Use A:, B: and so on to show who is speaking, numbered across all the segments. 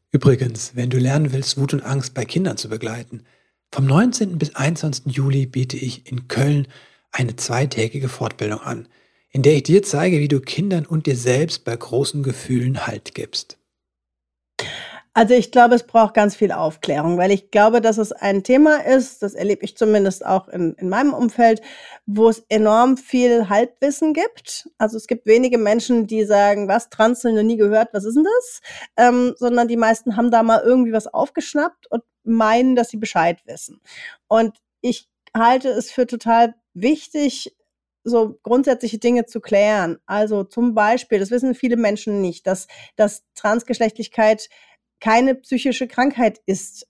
A: Übrigens, wenn du lernen willst, Wut und Angst bei Kindern zu begleiten, vom 19. bis 21. Juli biete ich in Köln eine zweitägige Fortbildung an, in der ich dir zeige, wie du Kindern und dir selbst bei großen Gefühlen Halt gibst.
B: Also, ich glaube, es braucht ganz viel Aufklärung, weil ich glaube, dass es ein Thema ist, das erlebe ich zumindest auch in meinem Umfeld, wo es enorm viel Halbwissen gibt. Also, es gibt wenige Menschen, die sagen: „Was, Trans, noch nie gehört, was ist 'n das?“ Sondern die meisten haben da mal irgendwie was aufgeschnappt und meinen, dass sie Bescheid wissen. Und ich halte es für total wichtig, so grundsätzliche Dinge zu klären. Also, zum Beispiel, das wissen viele Menschen nicht, dass Transgeschlechtlichkeit keine psychische Krankheit ist.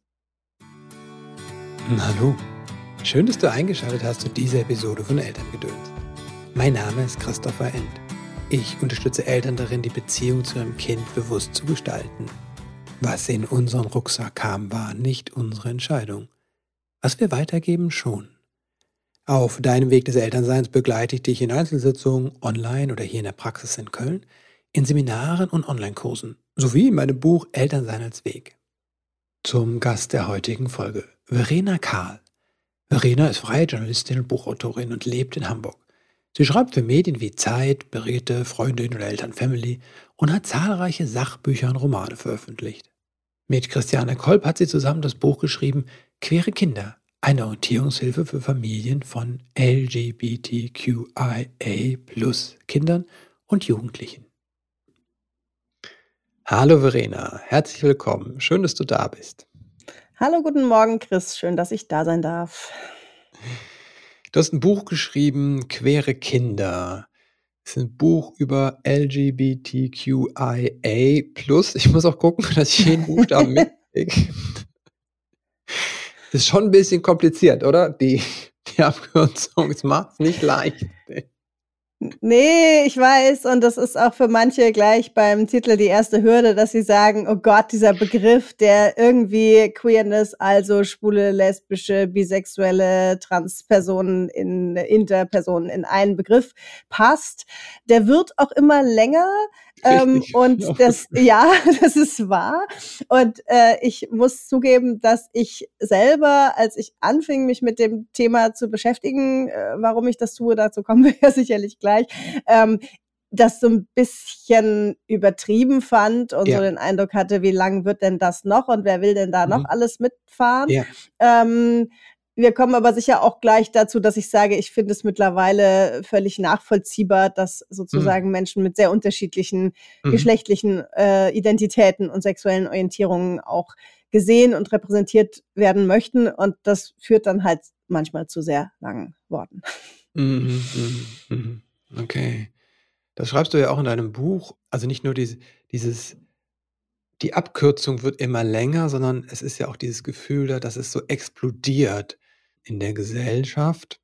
A: Hallo, schön, dass du eingeschaltet hast zu dieser Episode von Elterngedöns. Mein Name ist Christopher End. Ich unterstütze Eltern darin, die Beziehung zu ihrem Kind bewusst zu gestalten. Was in unseren Rucksack kam, war nicht unsere Entscheidung. Was wir weitergeben, schon. Auf deinem Weg des Elternseins begleite ich dich in Einzelsitzungen, online oder hier in der Praxis in Köln, in Seminaren und Online-Kursen, sowie in meinem Buch Elternsein als Weg. Zum Gast der heutigen Folge, Verena Kahl. Verena ist freie Journalistin und Buchautorin und lebt in Hamburg. Sie schreibt für Medien wie Zeit, Beräte, Freundin oder Eltern Family und hat zahlreiche Sachbücher und Romane veröffentlicht. Mit Christiane Kolb hat sie zusammen das Buch geschrieben Queere Kinder, eine Orientierungshilfe für Familien von LGBTQIA+ Kindern und Jugendlichen. Hallo Verena, herzlich willkommen. Schön, dass du da bist.
B: Hallo, guten Morgen, Chris. Schön, dass ich da sein darf.
A: Du hast ein Buch geschrieben, Queere Kinder. Das ist ein Buch über LGBTQIA+. Ich muss auch gucken, dass ich jeden Buchstaben mitkriege. Das ist schon ein bisschen kompliziert, oder? Die Abkürzung, es macht's nicht leicht.
B: Ne, ich weiß, und das ist auch für manche gleich beim Titel die erste Hürde, dass sie sagen: „Oh Gott, dieser Begriff, der irgendwie Queerness, also schwule, lesbische, bisexuelle, Transpersonen Interpersonen in einen Begriff passt.“ Der wird auch immer länger,
A: Richtig.
B: und das ja, das ist wahr. Und, ich muss zugeben, dass ich selber, als ich anfing, mich mit dem Thema zu beschäftigen, warum ich das tue, dazu kommen wir ja sicherlich gleich, ähm, das so ein bisschen übertrieben fand und so
A: Ja.
B: den Eindruck hatte: „Wie lang wird denn das noch und wer will denn da noch
A: Mhm.
B: alles mitfahren?“
A: Ja.
B: Ähm, Wir kommen aber sicher auch gleich dazu, dass ich sage, ich finde es mittlerweile völlig nachvollziehbar, dass
A: Mhm.
B: sozusagen Menschen mit sehr unterschiedlichen
A: Mhm.
B: geschlechtlichen, Identitäten und sexuellen Orientierungen auch gesehen und repräsentiert werden möchten. Und das führt dann halt manchmal zu sehr langen Worten.
A: Mhm. Mhm. Mhm. Okay. Das schreibst du ja auch in deinem Buch. Also, nicht nur dieses die Abkürzung wird immer länger, sondern es ist ja auch dieses Gefühl da, dass es so explodiert in der Gesellschaft.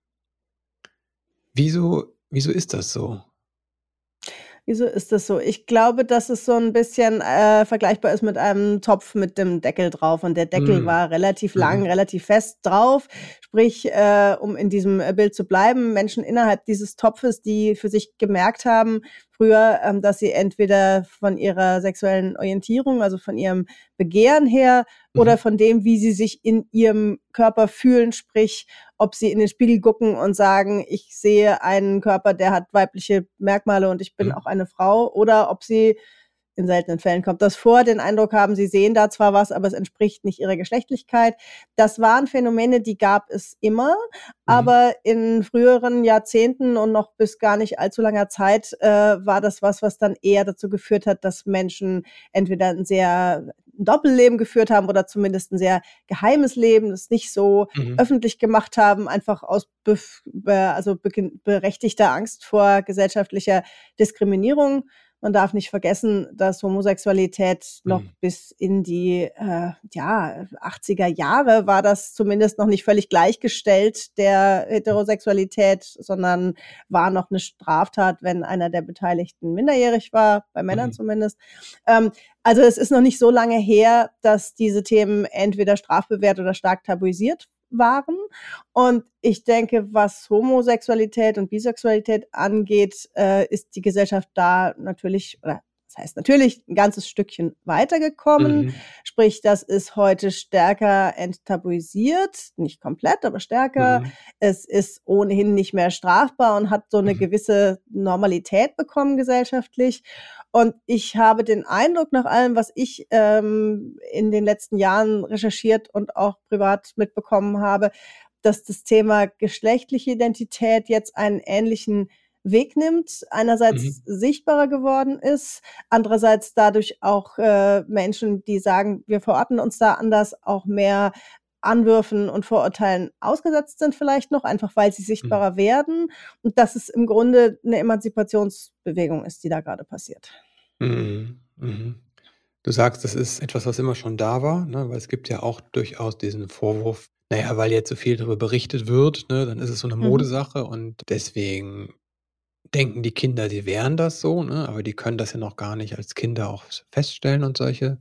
A: Wieso ist das so?
B: Wieso ist das so? Ich glaube, dass es so ein bisschen, vergleichbar ist mit einem Topf mit dem Deckel drauf, und der Deckel
A: Mhm.
B: war relativ lang,
A: Mhm.
B: relativ fest drauf. Sprich, um in diesem, Bild zu bleiben, Menschen innerhalb dieses Topfes, die für sich gemerkt haben früher, dass sie entweder von ihrer sexuellen Orientierung, also von ihrem Begehren her oder
A: Mhm.
B: von dem, wie sie sich in ihrem Körper fühlen, sprich, ob sie in den Spiegel gucken und sagen: „Ich sehe einen Körper, der hat weibliche Merkmale und ich bin
A: Mhm.
B: auch eine Frau“, oder ob sie, in seltenen Fällen kommt das vor, den Eindruck haben, sie sehen da zwar was, aber es entspricht nicht ihrer Geschlechtlichkeit. Das waren Phänomene, die gab es immer,
A: Mhm.
B: aber in früheren Jahrzehnten und noch bis gar nicht allzu langer Zeit, war das was, was dann eher dazu geführt hat, dass Menschen entweder 'n sehr Doppelleben geführt haben oder zumindest 'n sehr geheimes Leben, das nicht so
A: Mhm.
B: öffentlich gemacht haben, einfach aus berechtigter Angst vor gesellschaftlicher Diskriminierung. Man darf nicht vergessen, dass Homosexualität noch
A: Mhm.
B: bis in die, 80er Jahre war das zumindest noch nicht völlig gleichgestellt der Heterosexualität, sondern war noch 'ne Straftat, wenn einer der Beteiligten minderjährig war, bei Männern
A: Mhm.
B: zumindest. Also, es ist noch nicht so lange her, dass diese Themen entweder strafbewehrt oder stark tabuisiert waren. Und ich denke, was Homosexualität und Bisexualität angeht, ist die Gesellschaft da natürlich, oder was Das heißt natürlich ein ganzes Stückchen weitergekommen,
A: Mhm.
B: sprich, das ist heute stärker enttabuisiert, nicht komplett, aber stärker.
A: Mhm.
B: Es ist ohnehin nicht mehr strafbar und hat so eine
A: Mhm.
B: gewisse Normalität bekommen gesellschaftlich. Und ich habe den Eindruck, nach allem, was ich in den letzten Jahren recherchiert und auch privat mitbekommen habe, dass das Thema geschlechtliche Identität jetzt einen ähnlichen Weg nimmt, einerseits
A: Mhm.
B: sichtbarer geworden ist, andererseits dadurch auch Menschen, die sagen, wir verorten uns da anders, auch mehr Anwürfen und Vorurteilen ausgesetzt sind vielleicht noch, einfach weil sie
A: Mhm.
B: sichtbarer werden und dass es im Grunde eine Emanzipationsbewegung ist, die da gerade passiert.
A: Mhm. Mhm. Du sagst, das ist etwas, was immer schon da war, ne? Weil es gibt ja auch durchaus diesen Vorwurf, na ja, weil jetzt so viel darüber berichtet wird, ne, dann ist es so 'ne
B: Mhm.
A: Modesache und deswegen denken die Kinder, sie wären das so, ne, aber die können das ja noch gar nicht als Kinder auch feststellen und solche.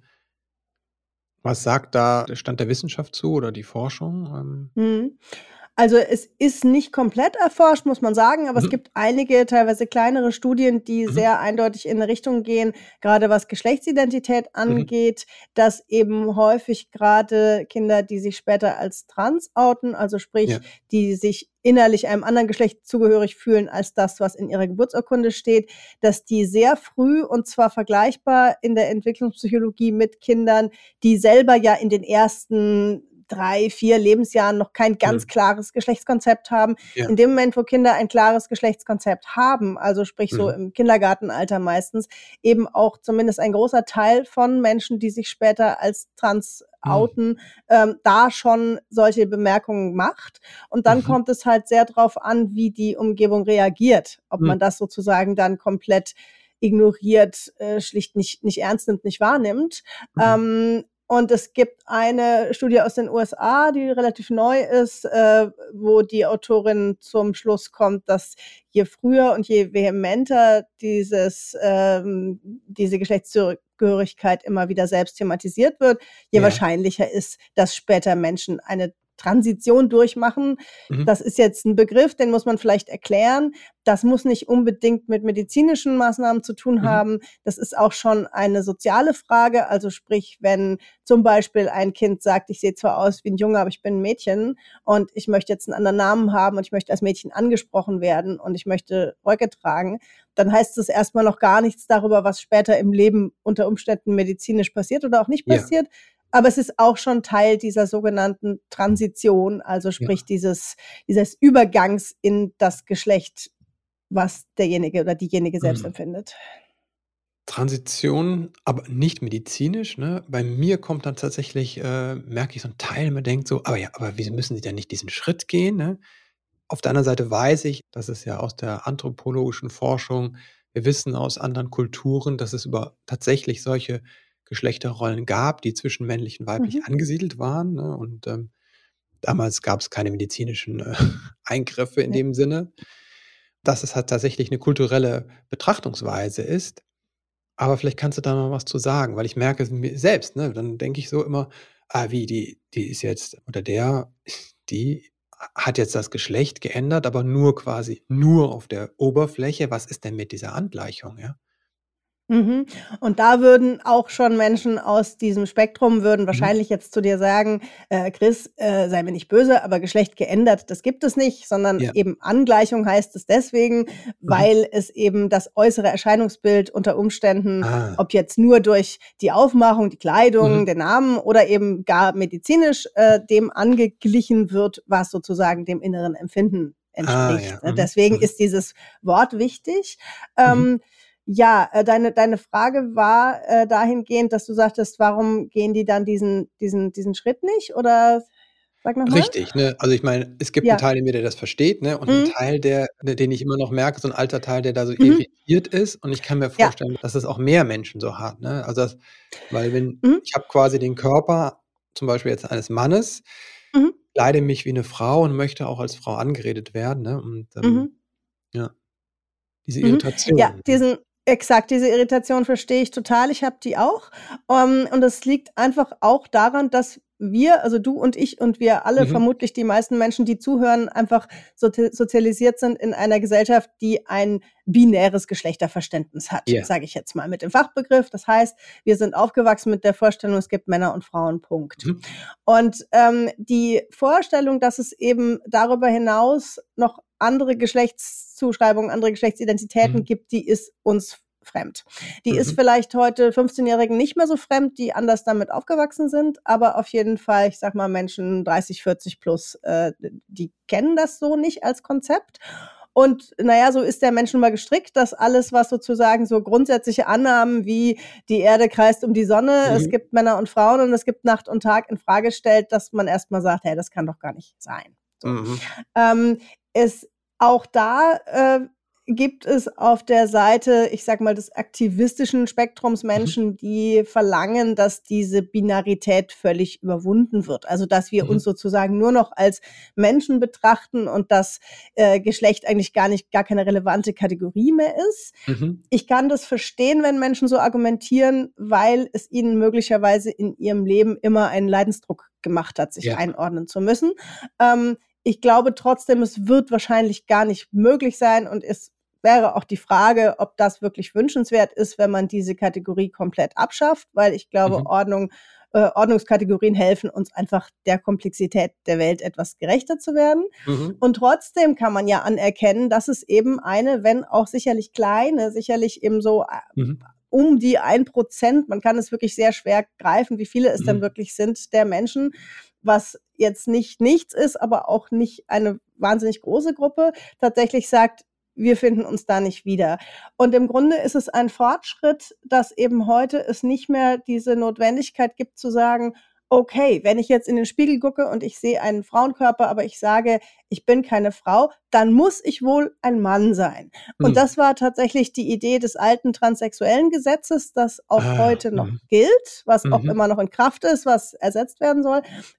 A: Was sagt da der Stand der Wissenschaft zu oder die Forschung?
B: Mhm. Also, es ist nicht komplett erforscht, muss man sagen, aber es
A: Mhm.
B: gibt einige, teilweise kleinere Studien, die
A: Mhm.
B: sehr eindeutig in 'ne Richtung gehen, grade was Geschlechtsidentität
A: Mhm.
B: angeht, dass eben häufig grade Kinder, die sich später als trans outen, also sprich,
A: Ja.
B: die sich innerlich einem anderen Geschlecht zugehörig fühlen als das, was in ihrer Geburtsurkunde steht, dass die sehr früh und zwar vergleichbar in der Entwicklungspsychologie mit Kindern, die selber ja in den ersten 3, 4 Lebensjahren noch kein ganz
A: Mhm.
B: klares Geschlechtskonzept haben.
A: Ja.
B: In dem Moment, wo Kinder ein klares Geschlechtskonzept haben, also sprich so
A: Mhm.
B: im Kindergartenalter meistens, eben auch zumindest ein großer Teil von Menschen, die sich später als trans
A: Mhm.
B: outen, da schon solche Bemerkungen macht. Und dann
A: Mhm.
B: kommt es halt sehr drauf an, wie die Umgebung reagiert. Ob
A: Mhm.
B: man das sozusagen dann komplett ignoriert, schlicht nicht ernst nimmt, nicht wahrnimmt.
A: Mhm.
B: Und es gibt eine Studie aus den USA, die relativ neu ist, wo die Autorin zum Schluss kommt, dass je früher und je vehementer diese Geschlechtszugehörigkeit immer wieder selbst thematisiert wird, je
A: Ja.
B: wahrscheinlicher ist, dass später Menschen eine Transition durchmachen.
A: Mhm.
B: Das ist jetzt ein Begriff, den muss man vielleicht erklären. Das muss nicht unbedingt mit medizinischen Maßnahmen zu tun
A: Mhm.
B: haben. Das ist auch schon eine soziale Frage. Also sprich, wenn zum Beispiel ein Kind sagt, ich sehe zwar aus wie ein Junge, aber ich bin ein Mädchen und ich möchte jetzt einen anderen Namen haben und ich möchte als Mädchen angesprochen werden und ich möchte Röcke tragen, dann heißt es erstmal noch gar nichts darüber, was später im Leben unter Umständen medizinisch passiert oder auch nicht
A: Ja.
B: passiert. Aber es ist auch schon Teil dieser sogenannten Transition, also sprich
A: Ja.
B: dieses Übergangs in das Geschlecht, was derjenige oder diejenige selbst
A: Mhm.
B: empfindet.
A: Transition, aber nicht medizinisch, ne? Bei mir kommt dann tatsächlich, merke ich so 'n Teil, man denkt so: „Aber ja, aber wieso müssen Sie denn nicht diesen Schritt gehen“, ne? Auf der anderen Seite weiß ich, dass es ja aus der anthropologischen Forschung, wir wissen aus anderen Kulturen, dass es über tatsächlich solche Geschlechterrollen gab, die zwischen männlich und weiblich
B: Mhm.
A: angesiedelt waren, ne? Und, damals gab's keine medizinischen, Eingriffe in
B: Ja.
A: dem Sinne, dass es halt tatsächlich 'ne kulturelle Betrachtungsweise ist. Aber vielleicht kannst du da noch was zu sagen, weil ich merke es mir selbst, ne? Dann denke ich so immer: „Ah, wie, die ist jetzt oder der die hat jetzt das Geschlecht geändert, aber nur quasi nur auf der Oberfläche. Was ist denn mit dieser Angleichung, ja?“
B: Mhm. Und da würden auch schon Menschen aus diesem Spektrum würden
A: Mhm.
B: wahrscheinlich jetzt zu dir sagen: Chris, sei mir nicht böse, aber Geschlecht geändert, das gibt es nicht, sondern
A: Ja.
B: eben Angleichung heißt es deswegen,
A: Mhm.
B: weil es eben das äußere Erscheinungsbild unter Umständen,
A: Ah.
B: ob jetzt nur durch die Aufmachung, die Kleidung,
A: Mhm.
B: den Namen oder eben gar medizinisch, dem angeglichen wird, was sozusagen dem inneren Empfinden
A: Ah ja.
B: entspricht, ne?
A: Mhm.
B: Deswegen
A: Mhm.
B: ist dieses Wort wichtig.
A: Mhm.
B: Ja, deine Frage war, dahingehend, dass du sagtest: „Warum gehen die dann diesen Schritt nicht?“ Oder sag noch mal?
A: Richtig, ne? Also, ich meine, es gibt 'n
B: Ja.
A: Teil in mir, der das versteht, ne, und 'n
B: Mhm.
A: Teil, den ich immer noch merke, so 'n alter Teil, der da so
B: Mhm.
A: irritiert ist. Und ich kann mir
B: Ja.
A: vorstellen, dass es auch mehr Menschen so hat, ne? Also, weil wenn
B: Mhm.
A: ich habe quasi den Körper zum Beispiel jetzt eines Mannes,
B: Mhm.
A: kleide mich wie 'ne Frau und möchte auch als Frau angeredet werden, ne? Und,
B: Mhm.
A: ja, diese
B: Mhm. Ja,
A: Irritation.
B: diese Irritation verstehe ich total. Ich habe die auch. Und es liegt einfach auch daran, dass wir, also du und ich und wir alle,
A: Mhm.
B: vermutlich die meisten Menschen, die zuhören, einfach sozialisiert sind in einer Gesellschaft, die ein binäres Geschlechterverständnis hat,
A: Ja.
B: sage ich jetzt mal mit dem Fachbegriff. Das heißt, wir sind aufgewachsen mit der Vorstellung, es gibt Männer und Frauen, Punkt.
A: Mhm.
B: Und die Vorstellung, dass es eben darüber hinaus noch andere Geschlechtszuschreibungen, andere Geschlechtsidentitäten
A: Mhm.
B: gibt, die ist uns fremd. Die ist
A: Mhm.
B: vielleicht heute 15-Jährigen nicht mehr so fremd, die anders damit aufgewachsen sind, aber auf jeden Fall, ich sag mal, Menschen 30, 40 plus, die kennen das so nicht als Konzept. Und naja, so ist der Mensch nun mal gestrickt, dass alles, was sozusagen so grundsätzliche Annahmen wie die Erde kreist um die Sonne, es
A: Mhm.
B: gibt Männer und Frauen und es gibt Nacht und Tag in Frage stellt, dass man erstmal sagt, hey, das kann doch gar nicht sein. So.
A: Mhm.
B: Es auch da gibt es auf der Seite, ich sag mal, des aktivistischen Spektrums
A: Mhm.
B: Menschen, die verlangen, dass diese Binarität völlig überwunden wird. Also dass wir uns
A: Mhm.
B: sozusagen nur noch als Menschen betrachten und dass Geschlecht eigentlich gar keine relevante Kategorie mehr ist.
A: Mhm.
B: Ich kann das verstehen, wenn Menschen so argumentieren, weil es ihnen möglicherweise in ihrem Leben immer einen Leidensdruck gemacht hat, sich
A: Ja.
B: einordnen zu müssen. Ich glaube trotzdem, es wird wahrscheinlich gar nicht möglich sein und es wäre auch die Frage, ob das wirklich wünschenswert ist, wenn man diese Kategorie komplett abschafft, weil ich glaube,
A: Mhm.
B: Ordnungskategorien helfen uns einfach der Komplexität der Welt etwas gerechter zu werden.
A: Mhm.
B: Und trotzdem kann man ja anerkennen, dass es eben eine, wenn auch sicherlich kleine, sicherlich eben so
A: Mhm.
B: um die 1%, man kann es wirklich sehr schwer greifen, wie viele es dann
A: Mhm.
B: wirklich sind, der Menschen, was jetzt nicht nichts ist, aber auch nicht eine wahnsinnig große Gruppe, tatsächlich sagt, wir finden uns da nicht wieder. Und im Grunde ist es ein Fortschritt, dass eben heute es nicht mehr diese Notwendigkeit gibt zu sagen, okay, wenn ich jetzt in den Spiegel gucke und ich sehe einen Frauenkörper, aber ich sage, ich bin keine Frau, dann muss ich wohl ein Mann sein. Und
A: Mhm.
B: das war tatsächlich die Idee des alten transsexuellen Gesetzes, das auch
A: Ah.
B: heute noch
A: Mhm.
B: gilt, was auch
A: Mhm.
B: immer noch in Kraft ist, was ersetzt werden soll,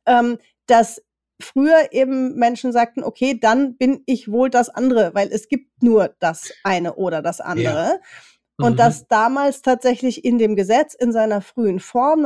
B: dass früher eben Menschen sagten, okay, dann bin ich wohl das andere, weil es gibt nur das eine oder das
A: Ja.
B: andere. Und
A: Mhm.
B: dass damals tatsächlich in dem Gesetz in seiner frühen Form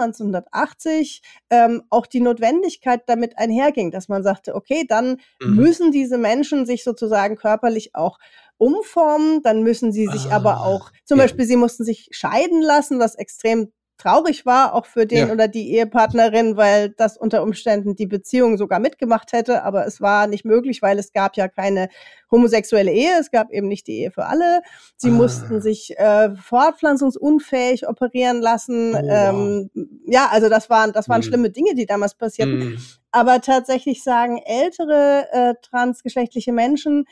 B: 1980 auch die Notwendigkeit damit einherging, dass man sagte, okay, dann
A: Mhm.
B: müssen diese Menschen sich sozusagen körperlich auch umformen, dann müssen sie sich aber
A: Ah.
B: auch, zum
A: Ja.
B: Beispiel, sie mussten sich scheiden lassen, was extrem traurig war, auch für den
A: Ja.
B: oder die Ehepartnerin, weil das unter Umständen die Beziehung sogar mitgemacht hätte, aber es war nicht möglich, weil es gab ja keine homosexuelle Ehe, es gab eben nicht die Ehe für alle. Sie mussten
A: Ah.
B: sich fortpflanzungsunfähig operieren lassen.
A: Oh, wow.
B: Ja, also das waren
A: Mhm.
B: schlimme Dinge, die damals passierten.
A: Mhm.
B: Aber tatsächlich sagen ältere transgeschlechtliche Menschen,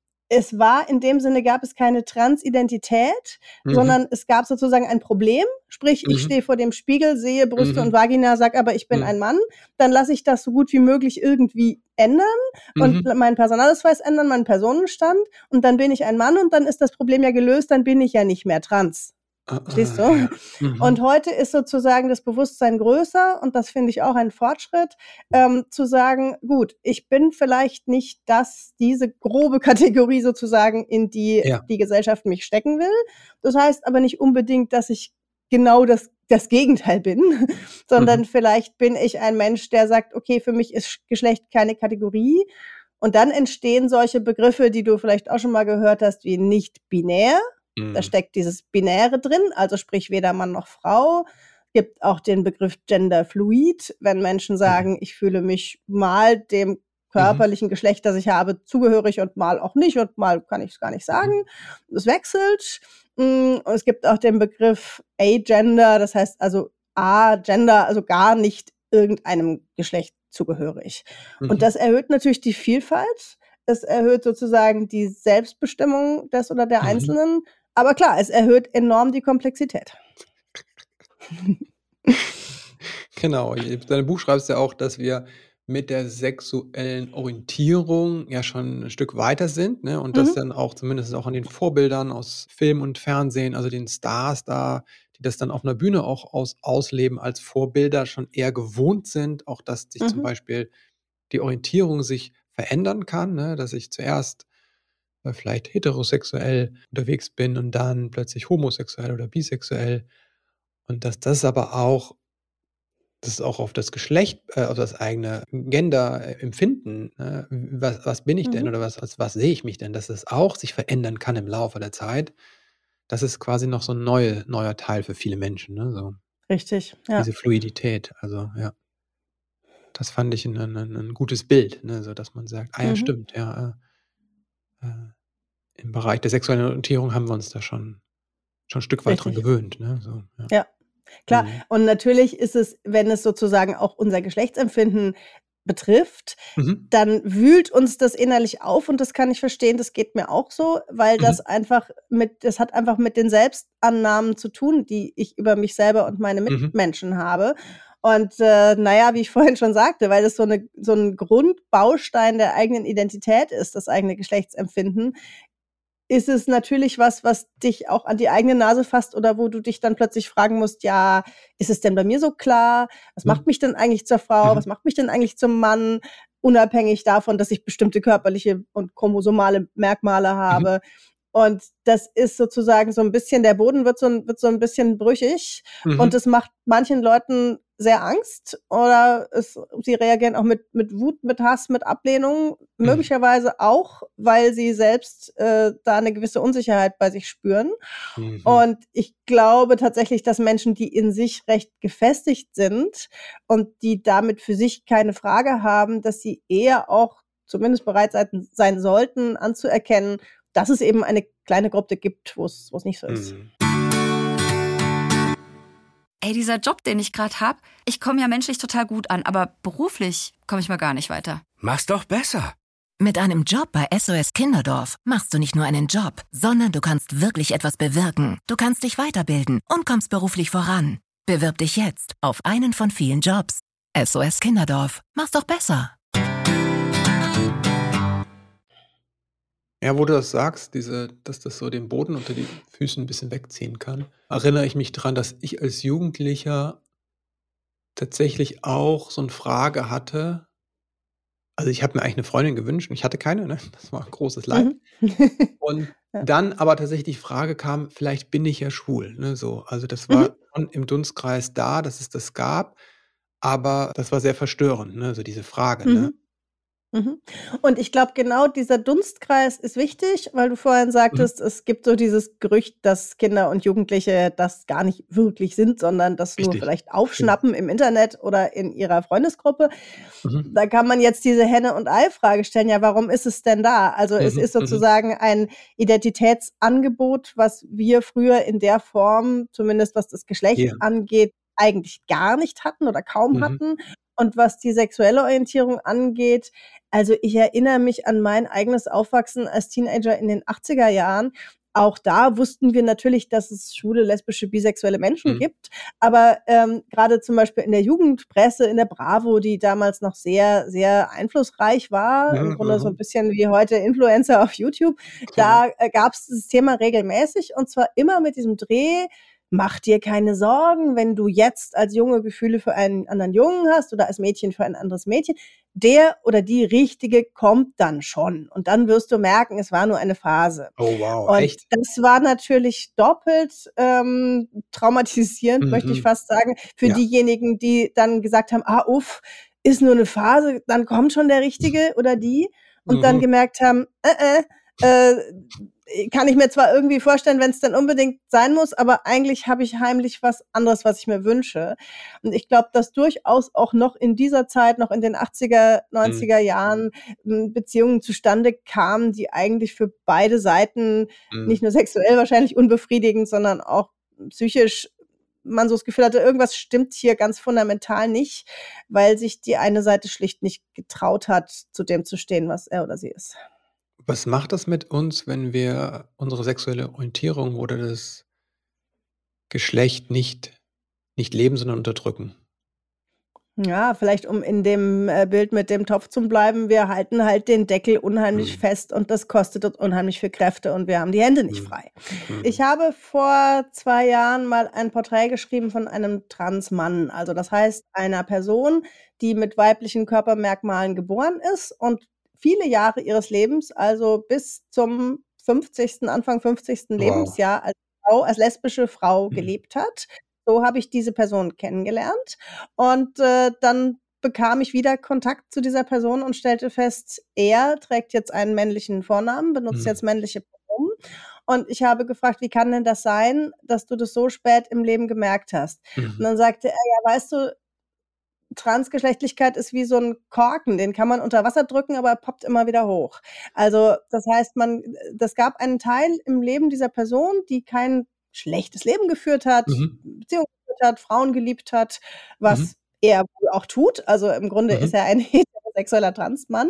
B: es war in dem Sinne, gab es keine Transidentität,
A: Mhm.
B: sondern es gab sozusagen ein Problem. Sprich, ich
A: Mhm.
B: stehe vor dem Spiegel, sehe Brüste und
A: Mhm.
B: Vagina, sage aber, ich bin
A: Mhm.
B: ein Mann. Dann lasse ich das so gut wie möglich irgendwie ändern und
A: Mhm.
B: meinen Personalausweis ändern, meinen Personenstand. Und dann bin ich ein Mann und dann ist das Problem ja gelöst, dann bin ich ja nicht mehr trans. Verstehst
A: Ja.
B: du? Und
A: Mhm.
B: heute ist sozusagen das Bewusstsein größer und das finde ich auch ein Fortschritt, zu sagen, gut, ich bin vielleicht nicht diese grobe Kategorie sozusagen, in die
A: Ja.
B: die Gesellschaft mich stecken will. Das heißt aber nicht unbedingt, dass ich genau das Gegenteil bin, sondern
A: Mhm.
B: vielleicht bin ich ein Mensch, der sagt, okay, für mich ist Geschlecht keine Kategorie. Und dann entstehen solche Begriffe, die du vielleicht auch schon mal gehört hast, wie nicht binär. Da
A: Mhm.
B: steckt dieses Binäre drin, also sprich weder Mann noch Frau. Gibt auch den Begriff Genderfluid, wenn Menschen
A: Mhm.
B: sagen, ich fühle mich mal dem
A: Mhm.
B: körperlichen Geschlecht, das ich habe, zugehörig und mal auch nicht und mal kann ich es gar nicht
A: Mhm.
B: sagen. Es wechselt. Und es gibt auch den Begriff Agender, das heißt also Agender, also gar nicht irgendeinem Geschlecht zugehörig. Und
A: Mhm.
B: das erhöht natürlich die Vielfalt. Es erhöht sozusagen die Selbstbestimmung des oder der
A: Mhm.
B: Einzelnen. Aber klar, es erhöht enorm die Komplexität.
A: Genau. In deinem Buch schreibst du ja auch, dass wir mit der sexuellen Orientierung ja schon 'n Stück weiter sind, ne? Und das
B: Mhm.
A: dann auch zumindest auch an den Vorbildern aus Film und Fernsehen, also den Stars da, die das dann auf 'ner Bühne auch ausleben als Vorbilder, schon eher gewohnt sind, auch dass sich zum
B: Mhm.
A: Beispiel die Orientierung sich verändern kann, ne? Dass ich zuerst, vielleicht heterosexuell unterwegs bin und dann plötzlich homosexuell oder bisexuell und dass das aber auch Das ist auch auf das Geschlecht, auf das eigene Gender-Empfinden, ne? Was bin ich denn
B: Mhm.
A: oder was sehe ich mich denn? Dass es auch sich verändern kann im Laufe der Zeit. Das ist quasi noch so 'n neuer Teil für viele Menschen, ne, so
B: Richtig, ja.
A: diese Fluidität. Also, ja, das fand ich 'n gutes Bild, ne, so dass man sagt: „Ah ja,
B: Mhm.
A: stimmt, ja, äh, im Bereich der sexuellen Orientierung haben wir uns da schon 'n Stück weit dran
B: Richtig,
A: gewöhnt“, ne, so, ja.
B: ja. Klar,
A: Mhm.
B: und natürlich ist es, wenn es sozusagen auch unser Geschlechtsempfinden betrifft,
A: Mhm.
B: dann wühlt uns das innerlich auf und das kann ich verstehen, das geht mir auch so, weil
A: Mhm.
B: das hat einfach mit den Selbstannahmen zu tun, die ich über mich selber und meine
A: Mhm.
B: Mitmenschen habe. Und, na ja, wie ich vorhin schon sagte, weil das so 'n Grundbaustein der eigenen Identität ist, das eigene Geschlechtsempfinden, ist es natürlich was, was dich auch an die eigene Nase fasst oder wo du dich dann plötzlich fragen musst: „Ja, ist es denn bei mir so klar? Was macht
A: Mhm.
B: mich denn eigentlich zur Frau? Was
A: Mhm.
B: macht mich denn eigentlich zum Mann?“ Unabhängig davon, dass ich bestimmte körperliche und chromosomale Merkmale
A: Mhm.
B: habe. Und das ist sozusagen so 'n bisschen, der Boden wird so 'n bisschen brüchig und
A: Mhm.
B: das macht manchen Leuten sehr Angst oder sie reagieren auch mit Wut, mit Hass, mit Ablehnung,
A: Mhm.
B: möglicherweise auch, weil sie selbst, da 'ne gewisse Unsicherheit bei sich spüren.
A: Mhm.
B: Und ich glaube tatsächlich, dass Menschen, die in sich recht gefestigt sind und die damit für sich keine Frage haben, dass sie eher auch zumindest bereit sein sollten, anzuerkennen, dass es eben eine kleine Gruppe gibt, wo es nicht so ist.
A: Mhm.
C: Ey, dieser Job, den ich gerade habe, ich komme ja menschlich total gut an, aber beruflich komme ich mal gar nicht weiter.
D: Mach's doch besser.
E: Mit einem Job bei SOS Kinderdorf machst du nicht nur einen Job, sondern du kannst wirklich etwas bewirken. Du kannst dich weiterbilden und kommst beruflich voran. Bewirb dich jetzt auf einen von vielen Jobs. SOS Kinderdorf. Mach's doch besser.
A: Ja, wo du das sagst, dass das so den Boden unter die Füßen 'n bisschen wegziehen kann, erinnere ich mich dran, dass ich als Jugendlicher tatsächlich auch so 'n Frage hatte. Also, ich habe mir eigentlich 'ne Freundin gewünscht und ich hatte keine, ne? Das war großes Leid.
B: Mhm.
A: Und
B: Ja.
A: dann aber tatsächlich die Frage kam: „Vielleicht bin ich ja schwul“, ne, so. Also, das
B: Mhm.
A: war schon im Dunstkreis da, dass es das gab, aber das war sehr verstörend, ne, so diese Frage, ne?
B: Mhm. Mhm. Und ich glaube, genau dieser Dunstkreis ist wichtig, weil du vorhin
A: Mhm.
B: sagtest, es gibt so dieses Gerücht, dass Kinder und Jugendliche das gar nicht wirklich sind, sondern das nur
A: Richtig,
B: vielleicht
A: stimmt.
B: aufschnappen im Internet oder in ihrer Freundesgruppe.
A: Mhm.
B: Da kann man jetzt diese Henne und Ei-Frage stellen, ja, warum ist es denn da? Also, es
A: Mhm,
B: ist
A: mhm.
B: sozusagen ein Identitätsangebot, was wir früher in der Form, zumindest was das Geschlecht
A: Ja.
B: angeht, eigentlich gar nicht hatten oder kaum
A: Mhm.
B: hatten. Und was die sexuelle Orientierung angeht, also, ich erinnere mich an mein eigenes Aufwachsen als Teenager in den 80er Jahren. Auch da wussten wir natürlich, dass es schwule, lesbische, bisexuelle Menschen
A: Mhm.
B: gibt, aber, grade zum Beispiel in der Jugendpresse, in der Bravo, die damals noch sehr, sehr einflussreich war, im
A: Mhm,
B: Grunde so 'n
A: mhm.
B: bisschen wie heute Influencer auf YouTube,
A: Ja.
B: da, gab's dieses Thema regelmäßig und zwar immer mit diesem Dreh: „Mach dir keine Sorgen, wenn du jetzt als Junge Gefühle für einen anderen Jungen hast oder als Mädchen für ein anderes Mädchen. Der oder die Richtige kommt dann schon und dann wirst du merken, es war nur eine Phase.“
A: Oh wow,
B: Und
A: echt?
B: das war natürlich doppelt, traumatisierend, möchte ich
A: Mhm.
B: fast sagen, für
A: Ja.
B: diejenigen, die dann gesagt haben: „Ah, uff, ist nur 'ne Phase, dann kommt schon der Richtige oder die.“ Und dann
A: Mhm.
B: gemerkt haben: kann ich mir zwar irgendwie vorstellen, wenn's dann unbedingt sein muss, aber eigentlich habe ich heimlich was anderes, was ich mir wünsche.“ Und ich glaube, dass durchaus auch noch in dieser Zeit, noch in den 80er,
A: Mhm.
B: 90er Jahren, Beziehungen zustande kamen, die eigentlich für beide Seiten nicht
A: Mhm.
B: nur sexuell wahrscheinlich unbefriedigend, sondern auch psychisch man so das Gefühl hatte, irgendwas stimmt hier ganz fundamental nicht, weil sich die eine Seite schlicht nicht getraut hat, zu dem zu stehen, was er oder sie ist.
A: Was macht das mit uns, wenn wir unsere sexuelle Orientierung oder das Geschlecht nicht leben, sondern unterdrücken?
B: Ja, vielleicht um in dem, Bild mit dem Topf zu bleiben, wir halten halt den Deckel unheimlich
A: Mhm.
B: fest und das kostet uns unheimlich viel Kräfte und wir haben die Hände nicht
A: Mhm.
B: frei. Ich
A: Mhm.
B: habe vor 2 Jahren mal ein Porträt geschrieben von einem Transmann. Also, das heißt, einer Person, die mit weiblichen Körpermerkmalen geboren ist und viele Jahre ihres Lebens, also bis zum 50., Anfang 50.
A: Wow.
B: Lebensjahr als Frau, als lesbische Frau
A: Mhm.
B: gelebt hat. so habe ich diese Person kennengelernt und dann bekam ich wieder Kontakt zu dieser Person und stellte fest, er trägt jetzt einen männlichen Vornamen, benutzt jetzt männliche Pronomen. Und ich habe gefragt, wie kann denn das sein, dass du das so spät im Leben gemerkt hast? Und dann sagte er, ja, weißt du, Transgeschlechtlichkeit ist wie so 'n Korken, den kann man unter Wasser drücken, aber er poppt immer wieder hoch. Also, das heißt, das gab einen Teil im Leben dieser Person, die kein schlechtes Leben geführt hat, Beziehungen geführt hat, Frauen geliebt hat, was er wohl auch tut. Also, im Grunde ist er ein heterosexueller Transmann.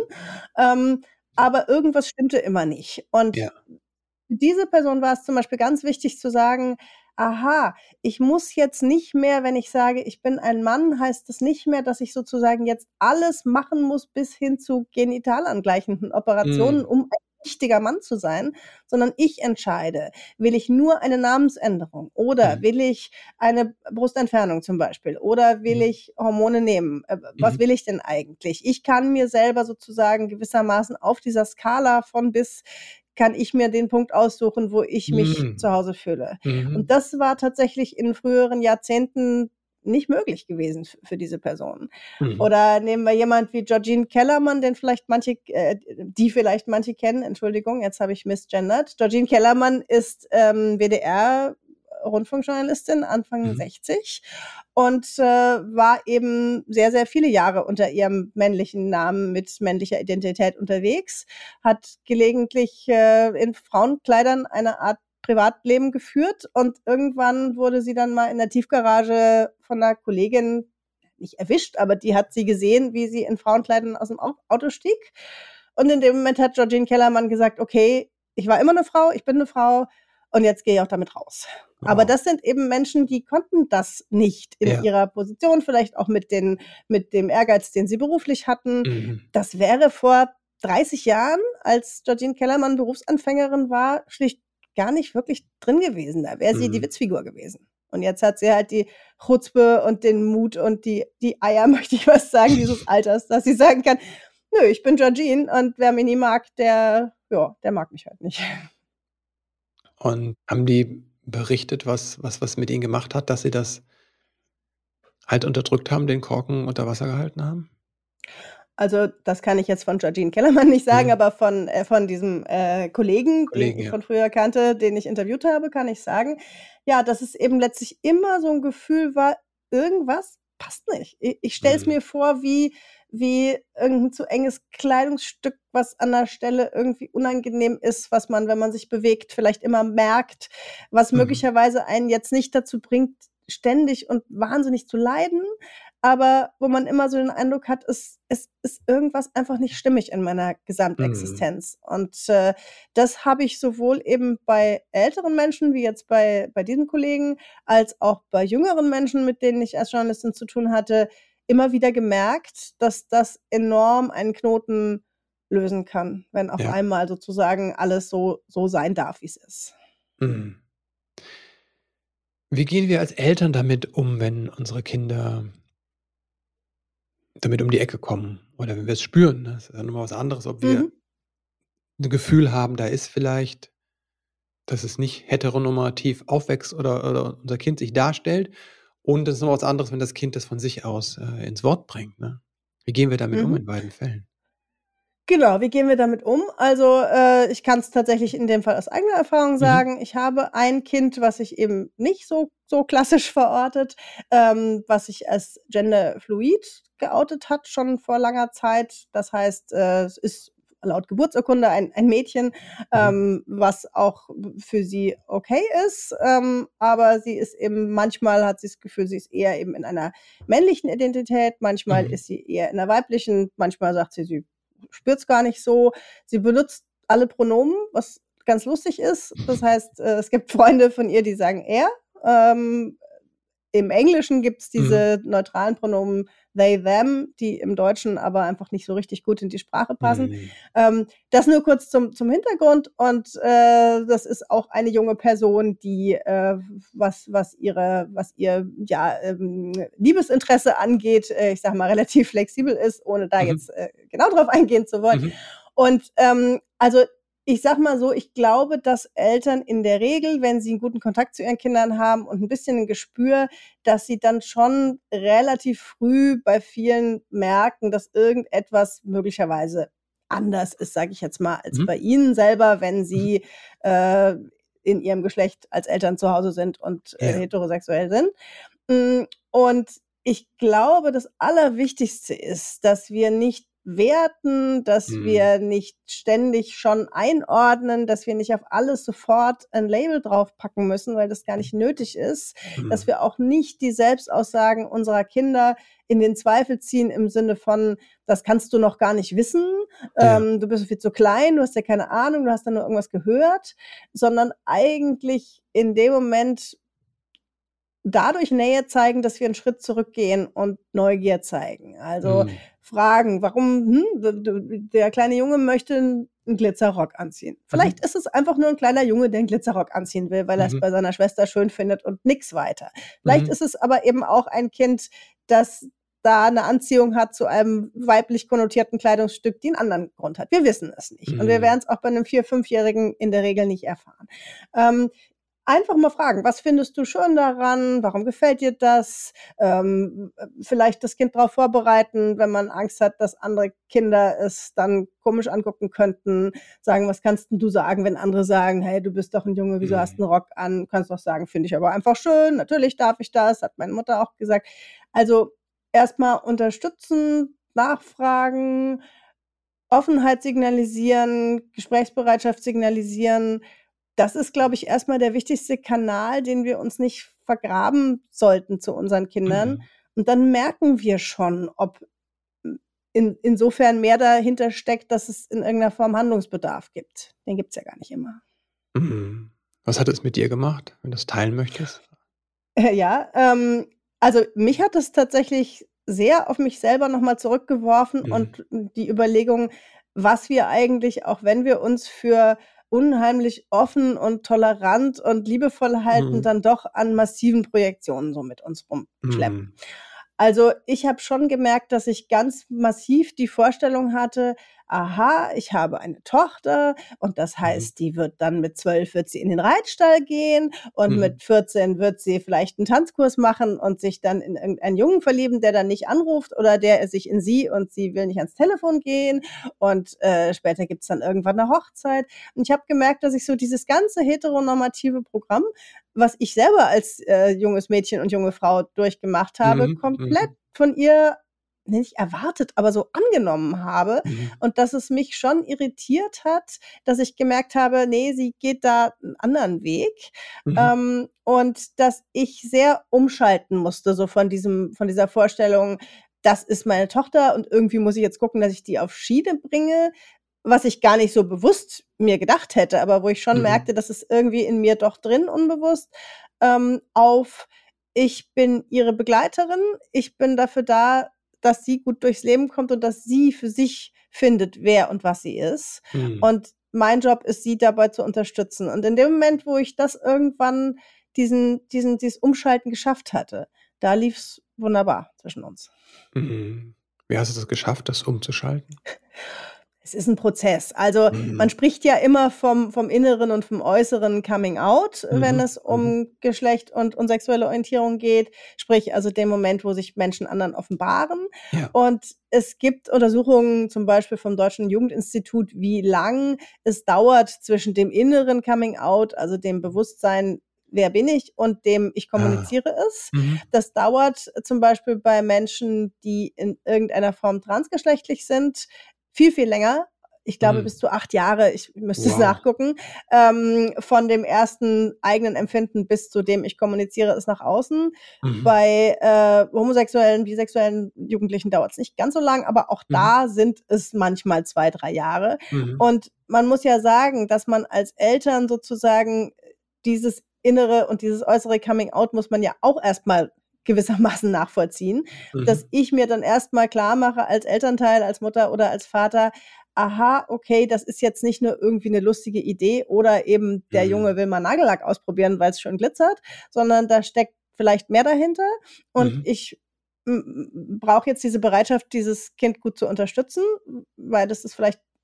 B: Aber irgendwas stimmte immer nicht. Und
A: Ja.
B: für diese Person war es zum Beispiel ganz wichtig zu sagen: „Aha, ich muss jetzt nicht mehr, wenn ich sage, ich bin ein Mann, heißt das nicht mehr, dass ich sozusagen jetzt alles machen muss bis hin zu genitalangleichenden Operationen,
A: Mhm.
B: um ein richtiger Mann zu sein, sondern ich entscheide, will ich nur eine Namensänderung oder
A: Mhm.
B: will ich eine Brustentfernung zum Beispiel oder will
A: Mhm.
B: ich Hormone nehmen? Was will ich denn eigentlich?“ Ich kann mir selber sozusagen gewissermaßen auf dieser Skala von bis kann ich mir den Punkt aussuchen, wo ich mich zu
A: Mhm.
B: Hause fühle. Und
A: Mhm.
B: das war tatsächlich in früheren Jahrzehnten nicht möglich gewesen für diese Person.
A: Mhm.
B: Oder nehmen wir jemand wie Georgine Kellermann, die vielleicht manche kennen. Entschuldigung, jetzt habe ich misgendert. Georgine Kellermann ist, WDR-Rundfunkjournalistin, Anfang
A: Mhm.
B: 60 und, war eben sehr, sehr viele Jahre unter ihrem männlichen Namen mit männlicher Identität unterwegs, hat gelegentlich, in Frauenkleidern eine Art Privatleben geführt und irgendwann wurde sie dann mal in der Tiefgarage von 'ner Kollegin nicht erwischt, aber die hat sie gesehen, wie sie in Frauenkleidern aus'm Auto stieg. Und in dem Moment hat Georgine Kellermann gesagt: „Okay, ich war immer 'ne Frau, ich bin 'ne Frau und jetzt gehe ich auch damit raus.“ Aber
A: Wow.
B: das sind eben Menschen, die konnten das nicht in
A: Ja.
B: ihrer Position, vielleicht auch mit dem Ehrgeiz, den sie beruflich hatten.
A: Mhm.
B: Das wäre vor 30 Jahren, als Georgine Kellermann Berufsanfängerin war, schlicht gar nicht wirklich drin gewesen. Da wäre sie die
A: Mhm.
B: Witzfigur gewesen. Und jetzt hat sie halt die Chutzpe und den Mut und die Eier, möchte ich fast sagen, dieses Alters, dass sie sagen kann: „Nö, ich bin Georgine und wer mich nie mag, der mag mich halt nicht.“
A: Und haben die berichtet, was mit ihnen gemacht hat, dass sie das halt unterdrückt haben, den Korken unter Wasser gehalten haben?
B: Also, das kann ich jetzt von Georgine Kellermann nicht sagen,
A: Mhm.
B: aber von diesem, Kollegen, den
A: Kollegen,
B: ich
A: ja.
B: von früher kannte, den ich interviewt habe, kann ich sagen, ja, dass es eben letztlich immer so 'n Gefühl war, irgendwas passt nicht. Ich stelle es
A: Mhm.
B: mir vor wie irgend 'n zu enges Kleidungsstück, was an 'ner Stelle irgendwie unangenehm ist, was man, wenn man sich bewegt, vielleicht immer merkt, was
A: Mhm.
B: möglicherweise einen jetzt nicht dazu bringt, ständig und wahnsinnig zu leiden, aber wo man immer so den Eindruck hat, es ist irgendwas einfach nicht stimmig in meiner
A: Mhm.
B: Gesamtexistenz. Und, das habe ich sowohl eben bei älteren Menschen wie jetzt bei diesem Kollegen, als auch bei jüngeren Menschen, mit denen ich als Journalistin zu tun hatte, immer wieder gemerkt, dass das enorm einen Knoten lösen kann, wenn auf
A: Ja.
B: einmal sozusagen alles so sein darf, wie's ist.
A: Mhm. Wie gehen wir als Eltern damit um, wenn unsere Kinder damit um die Ecke kommen oder wenn wir es spüren, ne? Das ist ja noch mal was anderes, ob wir
B: Mhm.
A: 'n Gefühl haben, da ist vielleicht dass es nicht heteronormativ aufwächst oder unser Kind sich darstellt. Und das ist noch was anderes, wenn das Kind das von sich aus, ins Wort bringt, ne? Wie gehen wir damit um
B: Mhm.
A: in beiden Fällen?
B: Genau, wie gehen wir damit um? Also, ich kann es tatsächlich in dem Fall aus eigener Erfahrung
A: Mhm.
B: sagen. Ich habe ein Kind, was sich eben nicht so klassisch verortet, was sich als genderfluid geoutet hat, schon vor langer Zeit. Das heißt, es ist laut Geburtsurkunde ein Mädchen,
A: Mhm.
B: was auch für sie okay ist, aber sie ist eben manchmal hat sie das Gefühl, sie ist eher eben in einer männlichen Identität, manchmal
A: Mhm.
B: ist sie eher in 'ner weiblichen, manchmal sagt sie, sie spürt's gar nicht so. Sie benutzt alle Pronomen, was ganz lustig ist. Das heißt, es gibt Freunde von ihr, die sagen er. Ähm, Im Englischen gibt's
A: Mhm.
B: diese neutralen Pronomen they, them, die im Deutschen aber einfach nicht so richtig gut in die Sprache passen.
A: Mhm.
B: Das nur kurz zum Hintergrund und, das ist auch eine junge Person, die, was ihr, ja, Liebesinteresse angeht, ich sage mal, relativ flexibel ist, ohne da
A: Mhm.
B: jetzt, genau drauf eingehen zu wollen.
A: Mhm.
B: Und, also ich sag mal so, ich glaube, dass Eltern in der Regel, wenn sie einen guten Kontakt zu ihren Kindern haben und ein bisschen ein Gespür, dass sie dann schon relativ früh bei vielen merken, dass irgendetwas möglicherweise anders ist, sage ich jetzt mal, als bei ihnen selber, wenn sie in ihrem Geschlecht als Eltern zu Hause sind und heterosexuell sind. Und ich glaube, das Allerwichtigste ist, dass wir nicht werten, dass wir nicht ständig schon einordnen, dass wir nicht auf alles sofort ein Label draufpacken müssen, weil das gar nicht nötig ist, dass wir auch nicht die Selbstaussagen unserer Kinder in den Zweifel ziehen im Sinne von, das kannst du noch gar nicht wissen, du bist viel zu klein, du hast ja keine Ahnung, du hast da nur irgendwas gehört, sondern eigentlich in dem Moment dadurch Nähe zeigen, dass wir einen Schritt zurückgehen und Neugier zeigen. Also fragen, warum der kleine Junge möchte einen Glitzerrock anziehen. Vielleicht ist es einfach nur ein kleiner Junge, der einen Glitzerrock anziehen will, weil er es bei seiner Schwester schön findet und nix weiter. Vielleicht ist es aber eben auch ein Kind, das da eine Anziehung hat zu einem weiblich konnotierten Kleidungsstück, die einen anderen Grund hat. Wir wissen es nicht. Und wir werden es auch bei einem 4-, 5-Jährigen in der Regel nicht erfahren. Einfach mal fragen, was findest du schön daran? Warum gefällt dir das? Vielleicht das Kind darauf vorbereiten, wenn man Angst hat, dass andere Kinder es dann komisch angucken könnten. Sagen, was kannst denn du sagen, wenn andere sagen, hey, du bist doch ein Junge, wieso hast du einen Rock an? Du kannst doch sagen, finde ich aber einfach schön. Natürlich darf ich das, hat meine Mutter auch gesagt. Also erstmal unterstützen, nachfragen, Offenheit signalisieren, Gesprächsbereitschaft signalisieren. Das ist, glaube ich, erstmal der wichtigste Kanal, den wir uns nicht vergraben sollten zu unseren Kindern. Und dann merken wir schon, ob insofern mehr dahinter steckt, dass es in irgendeiner Form Handlungsbedarf gibt. Den gibt es ja gar nicht immer.
A: Was hat es mit dir gemacht, wenn du es teilen möchtest?
B: Ja, also mich hat es tatsächlich sehr auf mich selber nochmal zurückgeworfen und die Überlegung, was wir eigentlich, auch wenn wir uns für unheimlich offen und tolerant und liebevoll halten, dann doch an massiven Projektionen so mit uns rumschleppen. Also ich habe schon gemerkt, dass ich ganz massiv die Vorstellung hatte, aha, ich habe eine Tochter und das heißt, die wird dann mit 12 wird sie in den Reitstall gehen und mit 14 wird sie vielleicht einen Tanzkurs machen und sich dann in irgendeinen Jungen verlieben, der dann nicht anruft oder der sich in sie und sie will nicht ans Telefon gehen und später gibt's dann irgendwann eine Hochzeit. Und ich habe gemerkt, dass ich so dieses ganze heteronormative Programm, was ich selber als junges Mädchen und junge Frau durchgemacht habe, komplett von ihr nicht erwartet, aber so angenommen habe und dass es mich schon irritiert hat, dass ich gemerkt habe, nee, sie geht da einen anderen Weg und dass ich sehr umschalten musste, so von dieser Vorstellung, das ist meine Tochter und irgendwie muss ich jetzt gucken, dass ich die auf Schiene bringe, was ich gar nicht so bewusst mir gedacht hätte, aber wo ich schon merkte, dass es irgendwie in mir doch drin unbewusst auf ich bin ihre Begleiterin, ich bin dafür da, dass sie gut durchs Leben kommt und dass sie für sich findet, wer und was sie ist. Und mein Job ist, sie dabei zu unterstützen. Und in dem Moment, wo ich das irgendwann dieses Umschalten geschafft hatte, da lief's wunderbar zwischen uns.
A: Wie hast du das geschafft, das umzuschalten?
B: Es ist ein Prozess. Also, man spricht ja immer vom inneren und vom äußeren Coming Out, wenn es um Geschlecht und sexuelle Orientierung geht. Sprich, also dem Moment, wo sich Menschen anderen offenbaren.
A: Ja.
B: Und es gibt Untersuchungen, zum Beispiel vom Deutschen Jugendinstitut, wie lang es dauert zwischen dem inneren Coming Out, also dem Bewusstsein, wer bin ich und dem ich kommuniziere es. Das dauert zum Beispiel bei Menschen, die in irgendeiner Form transgeschlechtlich sind, viel, viel länger. Ich glaube, bis zu 8 Jahre, ich müsste es nachgucken, von dem ersten eigenen Empfinden bis zu dem ich kommuniziere es nach außen. Bei homosexuellen, bisexuellen Jugendlichen dauert es nicht ganz so lang, aber auch da sind es manchmal 2, 3 Jahre. Und man muss ja sagen, dass man als Eltern sozusagen dieses innere und dieses äußere Coming Out muss man ja auch erstmal gewissermaßen nachvollziehen, dass ich mir dann erstmal klar mache als Elternteil, als Mutter oder als Vater, aha, okay, das ist jetzt nicht nur irgendwie eine lustige Idee oder eben der Junge will mal Nagellack ausprobieren, weil es schön glitzert, sondern da steckt vielleicht mehr dahinter und ich brauche jetzt diese Bereitschaft, dieses Kind gut zu unterstützen, weil das ist vielleicht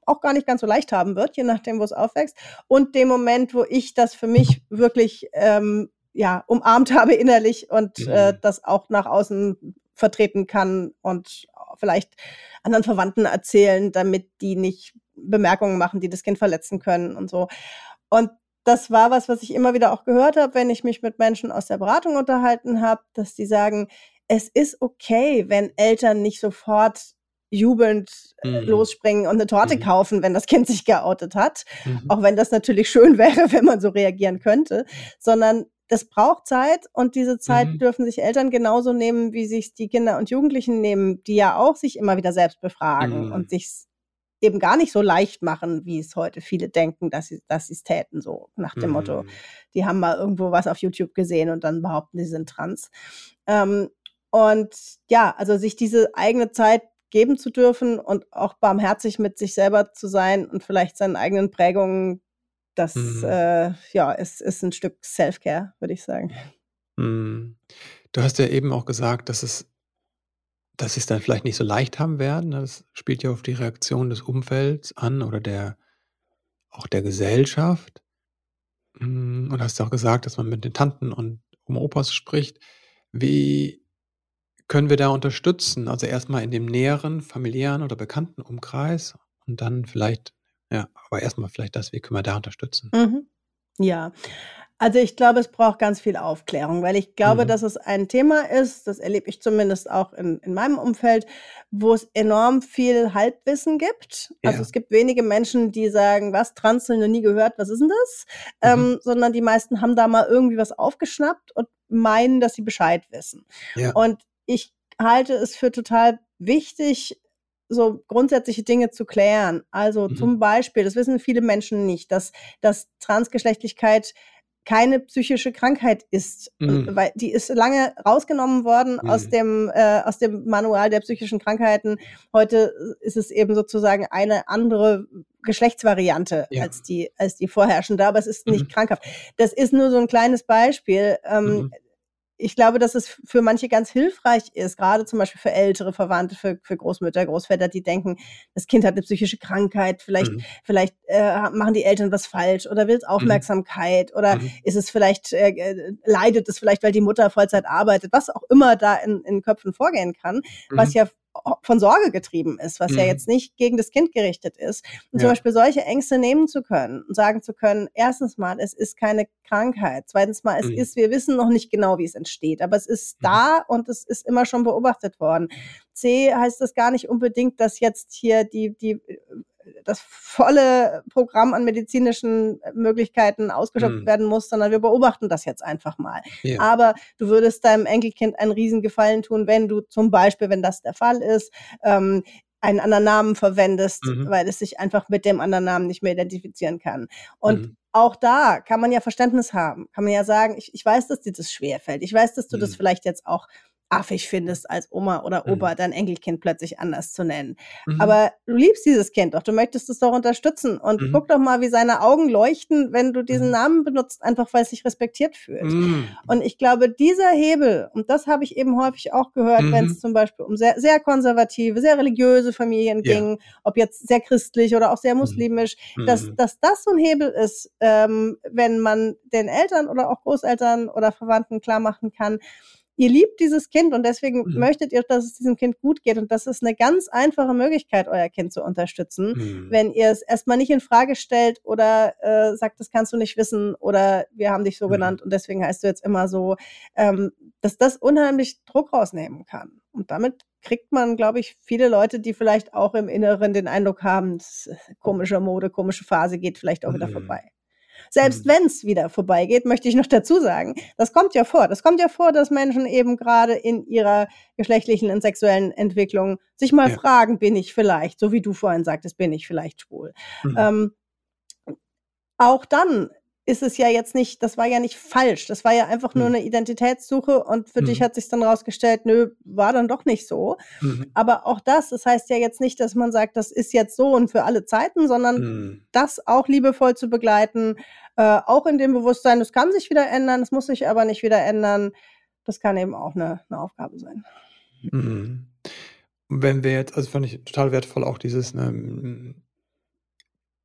B: auch gar nicht ganz so leicht haben wird, je nachdem, wo es aufwächst. Und dem Moment, wo ich das für mich wirklich umarmt habe innerlich und das auch nach außen vertreten kann und vielleicht anderen Verwandten erzählen, damit die nicht Bemerkungen machen, die das Kind verletzen können und so. Und das war was ich immer wieder auch gehört habe, wenn ich mich mit Menschen aus der Beratung unterhalten habe, dass die sagen, es ist okay, wenn Eltern nicht sofort jubelnd losspringen und eine Torte kaufen, wenn das Kind sich geoutet hat, auch wenn das natürlich schön wäre, wenn man so reagieren könnte, sondern das braucht Zeit und diese Zeit dürfen sich Eltern genauso nehmen, wie sich die Kinder und Jugendlichen nehmen, die ja auch sich immer wieder selbst befragen und sich eben gar nicht so leicht machen, wie es heute viele denken, dass sie es täten, so nach dem Motto, die haben mal irgendwo was auf YouTube gesehen und dann behaupten, sie sind trans. Und ja, also sich diese eigene Zeit geben zu dürfen und auch barmherzig mit sich selber zu sein und vielleicht seinen eigenen Prägungen, das ist ein Stück Self-Care, würde ich sagen.
A: Du hast ja eben auch gesagt, dass sie es dann vielleicht nicht so leicht haben werden, ne? Das spielt ja auf die Reaktion des Umfelds an oder auch der Gesellschaft. Und hast ja auch gesagt, dass man mit den Tanten und Opas spricht. Wie können wir da unterstützen? Also erstmal in dem näheren familiären oder bekannten Umkreis und dann vielleicht aber erstmal vielleicht das, wie können wir da unterstützen?
B: Ja, also ich glaube, es braucht ganz viel Aufklärung, weil ich glaube, dass es ein Thema ist, das erlebe ich zumindest auch in meinem Umfeld, wo es enorm viel Halbwissen gibt. Also
A: Ja.
B: es gibt wenige Menschen, die sagen, was, Trans, noch nie gehört, was ist denn das? Sondern die meisten haben da mal irgendwie was aufgeschnappt und meinen, dass sie Bescheid wissen.
A: Ja.
B: Und ich halte es für total wichtig, so grundsätzliche Dinge zu klären. Also zum Beispiel, das wissen viele Menschen nicht, dass Transgeschlechtlichkeit keine psychische Krankheit ist, weil die ist lange rausgenommen worden aus dem Manual der psychischen Krankheiten. Heute ist es eben sozusagen eine andere Geschlechtsvariante
A: Ja.
B: als die vorherrschende, aber es ist nicht krankhaft. Das ist nur so ein kleines Beispiel. Ich glaube, dass es für manche ganz hilfreich ist, gerade zum Beispiel für ältere Verwandte, für Großmütter, Großväter, die denken, das Kind hat eine psychische Krankheit, vielleicht machen die Eltern was falsch oder will es Aufmerksamkeit oder ist es vielleicht, leidet es vielleicht, weil die Mutter Vollzeit arbeitet, was auch immer da in Köpfen vorgehen kann, was ja von Sorge getrieben ist, was ja jetzt nicht gegen das Kind gerichtet ist. Und zum Beispiel solche Ängste nehmen zu können und sagen zu können, erstens mal, es ist keine Krankheit. Zweitens mal, wir wissen noch nicht genau, wie es entsteht, aber es ist da und es ist immer schon beobachtet worden. C heißt das gar nicht unbedingt, dass jetzt hier das volle Programm an medizinischen Möglichkeiten ausgeschöpft werden muss, sondern wir beobachten das jetzt einfach mal.
A: Ja.
B: Aber du würdest deinem Enkelkind einen Riesengefallen tun, wenn du zum Beispiel, wenn das der Fall ist, einen anderen Namen verwendest, weil es sich einfach mit dem anderen Namen nicht mehr identifizieren kann. Und auch da kann man ja Verständnis haben. Kann man ja sagen, ich weiß, dass dir das schwerfällt. Ich weiß, dass du das vielleicht jetzt auch affig findest, als Oma oder Opa dein Enkelkind plötzlich anders zu nennen. Aber du liebst dieses Kind doch, du möchtest es doch unterstützen und guck doch mal, wie seine Augen leuchten, wenn du diesen Namen benutzt, einfach weil es sich respektiert fühlt. Und ich glaube, dieser Hebel, und das habe ich eben häufig auch gehört, wenn es zum Beispiel um sehr, sehr konservative, sehr religiöse Familien ging, ob jetzt sehr christlich oder auch sehr muslimisch, dass das so ein Hebel ist, wenn man den Eltern oder auch Großeltern oder Verwandten klar machen kann, ihr liebt dieses Kind und deswegen möchtet ihr, dass es diesem Kind gut geht. Und das ist eine ganz einfache Möglichkeit, euer Kind zu unterstützen, wenn ihr es erstmal nicht in Frage stellt oder sagt, das kannst du nicht wissen oder wir haben dich so genannt und deswegen heißt du jetzt immer so, dass das unheimlich Druck rausnehmen kann. Und damit kriegt man, glaube ich, viele Leute, die vielleicht auch im Inneren den Eindruck haben, das ist komische Mode, komische Phase geht vielleicht auch wieder vorbei. Selbst wenn es wieder vorbeigeht, möchte ich noch dazu sagen, das kommt ja vor. Das kommt ja vor, dass Menschen eben gerade in ihrer geschlechtlichen und sexuellen Entwicklung sich mal fragen, bin ich vielleicht, so wie du vorhin sagtest, bin ich vielleicht schwul. Auch dann ist es ja jetzt nicht, das war ja nicht falsch, das war ja einfach nur eine Identitätssuche und für dich hat sich dann rausgestellt, nö, war dann doch nicht so. Aber auch das heißt ja jetzt nicht, dass man sagt, das ist jetzt so und für alle Zeiten, sondern das auch liebevoll zu begleiten, auch in dem Bewusstsein, das kann sich wieder ändern, das muss sich aber nicht wieder ändern. Das kann eben auch eine Aufgabe sein.
A: Wenn wir jetzt, also fand ich total wertvoll auch dieses,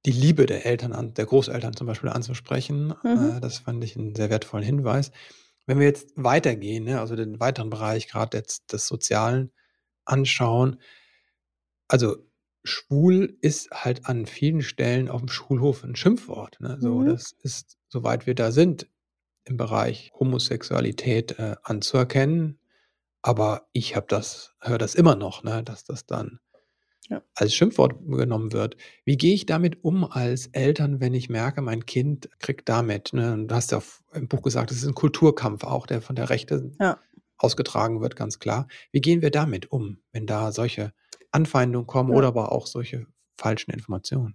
A: die Liebe der Eltern, der Großeltern zum Beispiel anzusprechen.
B: Mhm.
A: Das fand ich einen sehr wertvollen Hinweis. Wenn wir jetzt weitergehen, ne, also den weiteren Bereich gerade jetzt des Sozialen anschauen, also schwul ist halt an vielen Stellen auf dem Schulhof ein Schimpfwort, ne? So,
B: Mhm.
A: das ist, soweit wir da sind, im Bereich Homosexualität, anzuerkennen. Aber ich höre das immer noch, ne, dass das dann
B: Ja.
A: als Schimpfwort genommen wird. Wie gehe ich damit um als Eltern, wenn ich merke, mein Kind kriegt damit, ne, und du hast ja im Buch gesagt, es ist ein Kulturkampf auch, der von der Rechte
B: Ja.
A: ausgetragen wird, ganz klar. Wie gehen wir damit um, wenn da solche Anfeindungen kommen
B: Ja.
A: oder aber auch solche falschen Informationen?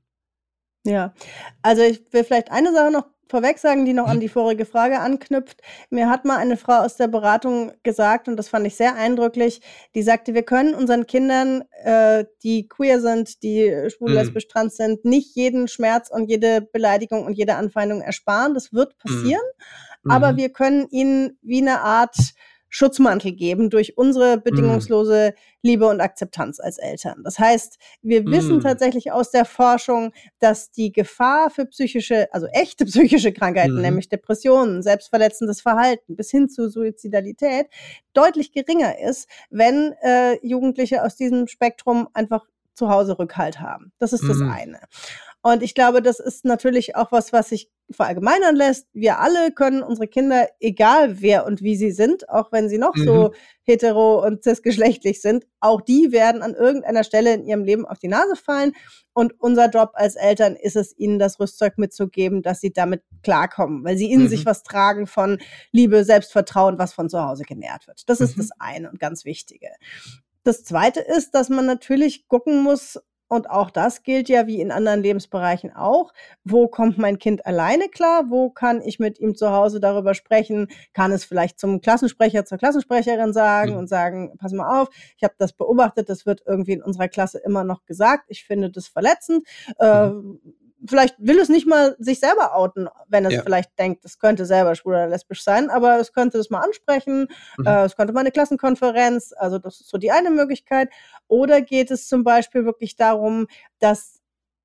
B: Ja, also ich will vielleicht eine Sache noch vorweg sagen, die noch an
A: Mhm.
B: die vorige Frage anknüpft. Mir hat mal eine Frau aus der Beratung gesagt, und das fand ich sehr eindrücklich, die sagte, wir können unseren Kindern, die queer sind, die schwul,
A: Mhm.
B: lesbisch, trans sind, nicht jeden Schmerz und jede Beleidigung und jede Anfeindung ersparen. Das wird
A: Mhm.
B: passieren, aber
A: Mhm.
B: wir können ihnen wie eine Art Schutzmantel geben durch unsere
A: Mhm.
B: bedingungslose Liebe und Akzeptanz als Eltern. Das heißt, wir wissen
A: Mhm.
B: tatsächlich aus der Forschung, dass die Gefahr für also echte psychische Krankheiten,
A: Mhm.
B: nämlich Depressionen, selbstverletzendes Verhalten bis hin zu Suizidalität, deutlich geringer ist, wenn Jugendliche aus diesem Spektrum einfach zu Hause Rückhalt haben. Das ist das
A: Mhm.
B: eine. Und ich glaube, das ist natürlich auch was sich verallgemeinern lässt. Wir alle können unsere Kinder, egal wer und wie sie sind, auch wenn sie noch so
A: Mhm.
B: hetero und cisgeschlechtlich sind, auch die werden an irgendeiner Stelle in ihrem Leben auf die Nase fallen. Und unser Job als Eltern ist es, ihnen das Rüstzeug mitzugeben, dass sie damit klarkommen, weil sie in sich
A: Mhm.
B: was tragen von Liebe, Selbstvertrauen, was von zu Hause genährt wird. Das ist
A: Mhm.
B: das eine und ganz Wichtige. Das Zweite ist, dass man natürlich gucken muss, und auch das gilt ja wie in anderen Lebensbereichen auch, wo kommt mein Kind alleine klar? Wo kann ich mit ihm zu Hause darüber sprechen? Kann es vielleicht zum Klassensprecher, zur Klassensprecherin sagen
A: Mhm.
B: und sagen: „Pass mal auf, ich habe das beobachtet, das wird irgendwie in unserer Klasse immer noch gesagt. Ich finde das verletzend.“
A: Mhm.
B: Vielleicht will es nicht mal sich selber outen, wenn es
A: Ja.
B: vielleicht denkt, es könnte selber schwul oder lesbisch sein, aber es könnte das mal ansprechen.
A: Mhm.
B: Es könnte mal eine Klassenkonferenz, also das ist so die eine Möglichkeit. Oder geht es zum Beispiel wirklich darum, dass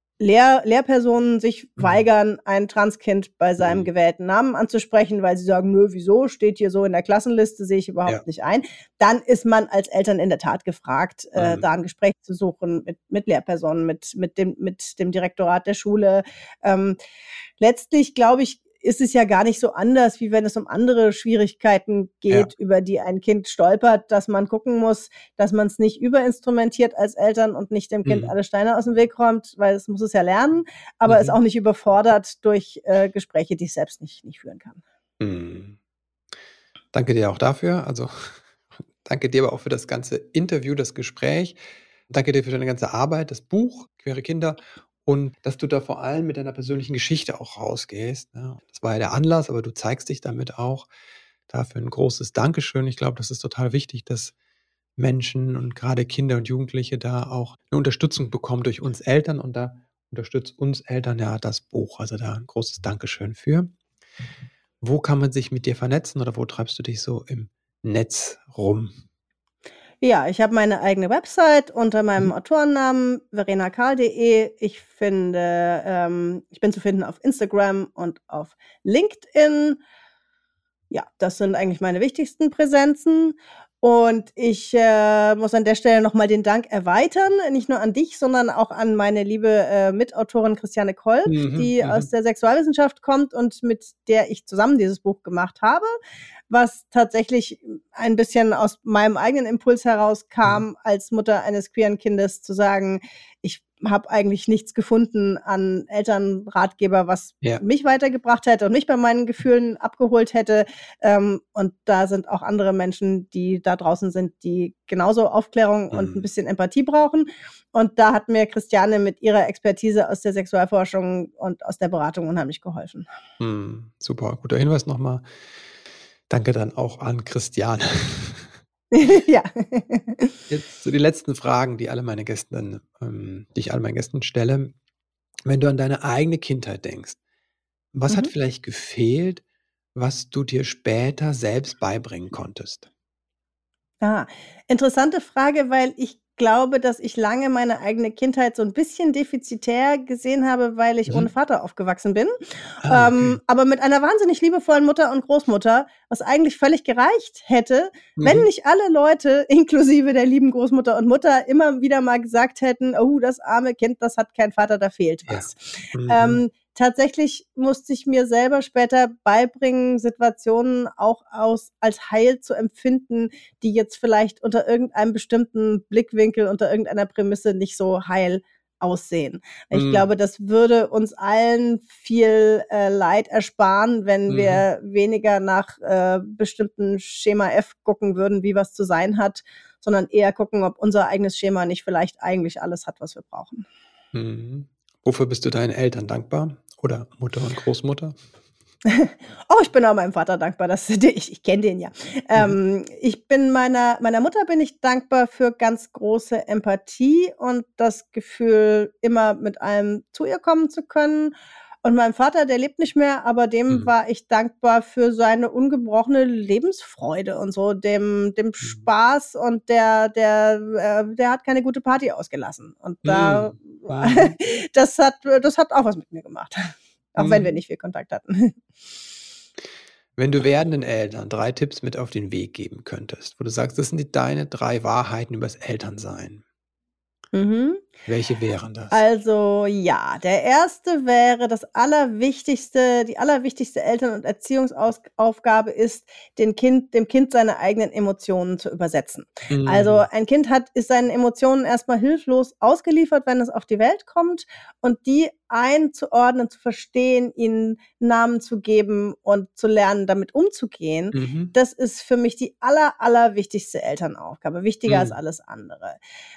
B: Lehrpersonen sich
A: Mhm.
B: weigern, ein Transkind bei seinem
A: Mhm.
B: gewählten Namen anzusprechen, weil sie sagen: „Nö, wieso? Steht hier so in der Klassenliste, sehe ich
A: Ja.
B: überhaupt nicht ein.“ Dann ist man als Eltern in der Tat gefragt,
A: Mhm.
B: da ein Gespräch zu suchen mit Lehrpersonen, mit dem Direktorat der Schule. Ähm, Letztlich, glaube ich, ist es ja gar nicht so anders, wie wenn es um andere Schwierigkeiten
A: Ja.
B: geht, über die ein Kind stolpert, dass man gucken muss, dass man es nicht überinstrumentiert als Eltern und nicht dem Kind
A: Mhm.
B: alle Steine aus dem Weg räumt, weil es muss es ja lernen, aber es
A: Mhm.
B: auch nicht überfordert durch, Gespräche, die es selbst nicht führen kann.
A: Mhm. Danke dir auch dafür. Also, danke dir aber auch für das ganze Interview, das Gespräch. Danke dir für deine ganze Arbeit, das Buch „Queere Kinder“ und dass du da vor allem mit deiner persönlichen Geschichte auch rausgehst, ne? Das war ja der Anlass, aber du zeigst dich damit auch. Dafür ein großes Dankeschön. Ich glaube, das ist total wichtig, dass Menschen und gerade Kinder und Jugendliche da auch eine Unterstützung bekommen durch uns Eltern und da unterstützt uns Eltern ja das Buch. Also, da ein großes Dankeschön für. Wo kann man sich mit dir vernetzen oder wo treibst du dich so im Netz rum?
B: Ja, ich habe meine eigene Website unter
A: Mhm.
B: meinem Autorennamen verenakahl.de. Ich bin zu finden auf Instagram und auf LinkedIn. Ja, das sind eigentlich meine wichtigsten Präsenzen. Und ich, muss an der Stelle noch mal den Dank erweitern, nicht nur an dich, sondern auch an meine liebe, Mitautorin Christiane Kolb,
A: Mhm,
B: die aus
A: mhm.
B: der Sexualwissenschaft kommt und mit der ich zusammen dieses Buch gemacht habe, was tatsächlich ein bisschen aus meinem eigenen Impuls
A: Mhm.
B: herauskam, als Mutter eines queeren Kindes zu sagen: „Ich habe eigentlich nichts gefunden an Elternratgeber, was
A: Ja.
B: mich weitergebracht hätte und mich bei meinen Gefühlen abgeholt hätte. Und da sind auch andere Menschen, die da draußen sind, die genauso Aufklärung und ein
A: Mhm.
B: bisschen Empathie brauchen. Und da hat mir Christiane mit ihrer Expertise aus der Sexualforschung und aus der Beratung unheimlich geholfen.
A: Mhm. Super, guter Hinweis nochmal. Danke dann auch an Christiane.
B: Ja.
A: Jetzt so die letzten Fragen, die ich all meinen Gästen stelle. Wenn du an deine eigene Kindheit denkst, was hat
B: Mhm.
A: vielleicht gefehlt, was du dir später selbst beibringen konntest?
B: Ah, interessante Frage, weil ich glaube, dass ich lange meine eigene Kindheit so ein bisschen defizitär gesehen habe, weil ich ohne Vater aufgewachsen bin.
A: Okay.
B: Aber mit einer wahnsinnig liebevollen Mutter und Großmutter, was eigentlich völlig gereicht hätte, wenn nicht alle Leute, inklusive der lieben Großmutter und Mutter, immer wieder mal gesagt hätten: „Oh, das arme Kind, das hat keinen Vater, da fehlt
A: Ja.
B: was.“ Tatsächlich musste ich mir selber später beibringen, Situationen auch als heil zu empfinden, die jetzt vielleicht unter irgendeinem bestimmten Blickwinkel, unter irgendeiner Prämisse nicht so heil aussehen. Ich glaube, das würde uns allen viel, Leid ersparen, wenn wir weniger nach, bestimmten Schema F gucken würden, wie was zu sein hat, sondern eher gucken, ob unser eigenes Schema nicht vielleicht eigentlich alles hat, was wir brauchen.
A: Mhm. Wofür bist du deinen Eltern dankbar? Oder Mutter und Großmutter?
B: Oh, ich bin auch meinem Vater dankbar, ich kenne den ja. Ich bin meiner Mutter bin ich dankbar für ganz große Empathie und das Gefühl, immer mit allem zu ihr kommen zu können. Und meinem Vater, der lebt nicht mehr, aber dem
A: Mhm.
B: war ich dankbar für seine ungebrochene Lebensfreude und so, dem Spaß und der hat keine gute Party ausgelassen. Und da
A: Mhm. Mhm.
B: das hat auch was mit mir gemacht, auch wenn wir
A: Mhm.
B: nicht viel Kontakt hatten.
A: Wenn du werdenden Eltern 3 Tipps mit auf den Weg geben könntest, wo du sagst, das sind deine 3 Wahrheiten übers Elternsein.
B: Mhm.
A: Welche wären das?
B: Also, ja, der erste wäre die allerwichtigste Eltern und Erziehungsaufgabe ist, dem Kind seine eigenen Emotionen zu übersetzen. Also,
A: Mhm.
B: ein Kind ist seinen Emotionen erst mal hilflos ausgeliefert, wenn es auf die Welt kommt und die einzuordnen, zu verstehen, ihnen Namen zu geben und zu lernen, damit umzugehen,
A: Mhm.
B: das ist für mich die allerwichtigste Elternaufgabe, wichtiger als
A: Mhm.
B: alles andere.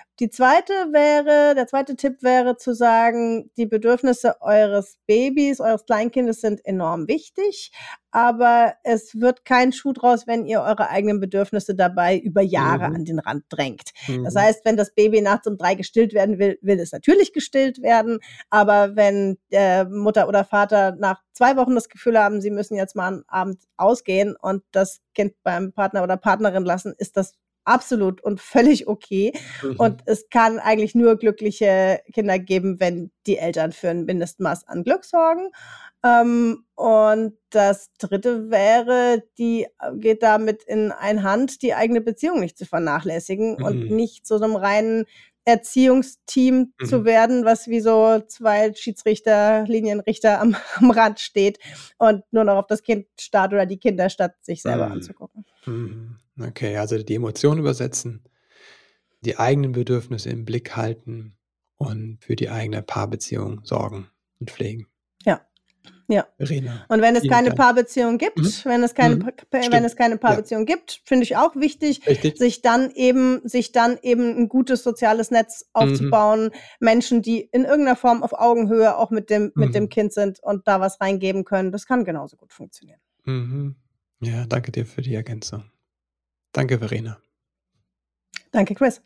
B: Der zweite Tipp wäre zu sagen, die Bedürfnisse eures Babys, eures Kleinkindes sind enorm wichtig, aber es wird kein Schuh draus, wenn ihr eure eigenen Bedürfnisse dabei über Jahre
A: Mhm.
B: an den Rand drängt. Das
A: Mhm.
B: heißt, wenn das Baby nachts um 3 gestillt werden will, will es natürlich gestillt werden, aber wenn, Mutter oder Vater nach 2 Wochen das Gefühl haben, sie müssen jetzt mal 'n Abend ausgehen und das Kind beim Partner oder Partnerin lassen, ist das absolut und völlig okay. Und
A: Mhm.
B: es kann eigentlich nur glückliche Kinder geben, wenn die Eltern für 'n Mindestmaß an Glück sorgen. Und das Dritte wäre, geht damit in Hand, die eigene Beziehung nicht zu vernachlässigen und
A: Mhm.
B: nicht zu 'nem reinen Erziehungsteam zu
A: Mhm.
B: werden, was wie so 2 Schiedsrichter, Linienrichter am Rand steht und nur noch auf das Kind starrt oder die Kinder, statt sich selber
A: Mhm.
B: anzugucken.
A: Mhm. Okay, also die Emotionen übersetzen, die eigenen Bedürfnisse im Blick halten und für die eigene Paarbeziehung sorgen und pflegen.
B: Ja, ja.
A: Verena,
B: Und wenn es
A: vielen
B: keine
A: Dank.
B: Paarbeziehung
A: Mhm.
B: gibt
A: Mhm.
B: wenn
A: Stimmt.
B: es keine
A: Ja,
B: Paarbeziehung gibt, finde ich auch wichtig,
A: richtig.
B: sich dann eben 'n gutes soziales Netz
A: Mhm.
B: aufzubauen. Menschen, die in irgend 'ner Form auf Augenhöhe auch mit dem
A: Mhm.
B: Kind sind und da was reingeben können. Das kann genauso gut funktionieren.
A: Mhm. Ja, danke dir für die Ergänzung. Danke, Verena.
B: Danke, Chris.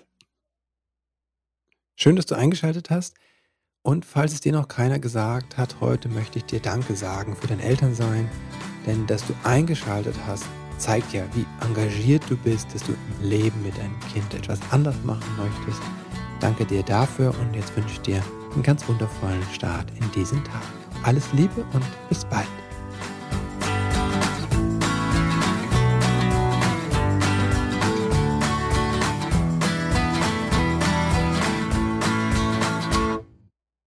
A: Schön, dass du eingeschaltet hast. Und falls es dir noch keiner gesagt hat, heute möchte ich dir Danke sagen für dein Elternsein. Denn dass du eingeschaltet hast, zeigt ja, wie engagiert du bist, dass du im Leben mit deinem Kind etwas anders machen möchtest. Danke dir dafür und jetzt wünsche ich dir einen ganz wundervollen Start in diesen Tag. Alles Liebe und bis bald.